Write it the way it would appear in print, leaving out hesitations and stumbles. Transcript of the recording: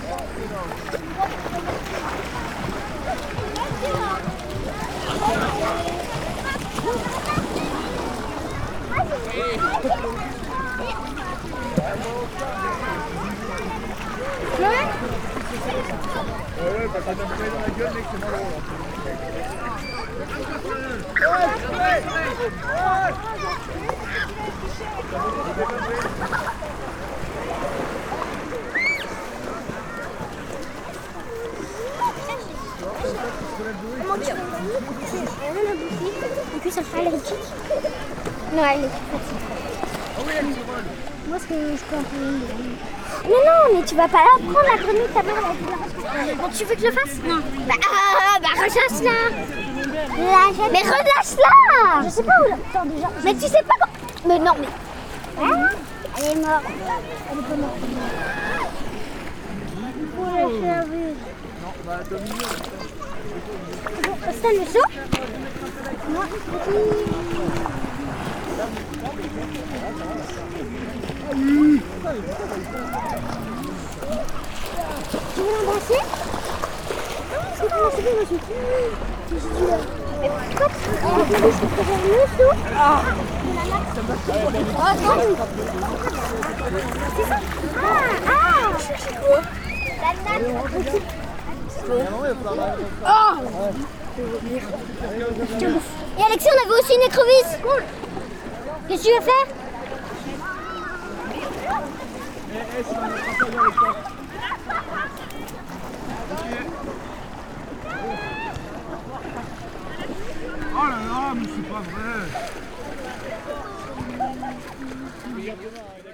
Ouais, bah t'as même dans la gueule, mec, c'est malheureux. En plus, ça fera allergique. Non, elle est fatiguée. Moi, ce que je peux en prendre une. Mais non, mais tu vas pas la prendre, la grenouille, ta mère, elle a bon, tu veux que je le fasse? Non. Bah relâche-la. Mais relâche-la. Je sais pas où là. Attends, déjà. Mais tu sais pas quand. Mais non, mais. Ah, elle est morte. Elle est pas morte. Il faut lâcher la vue. Non, bah Dominique. C'est le saut? Non. Tu veux l'embrasser? C'est bon, monsieur. Mais pourquoi tu veux le saut? Ah, c'est ça? Ah, c'est quoi? La nappe. Oh! Et Alexis, on avait aussi une écrevisse. Qu'est-ce que tu veux faire? Oh là là, mais c'est pas vrai.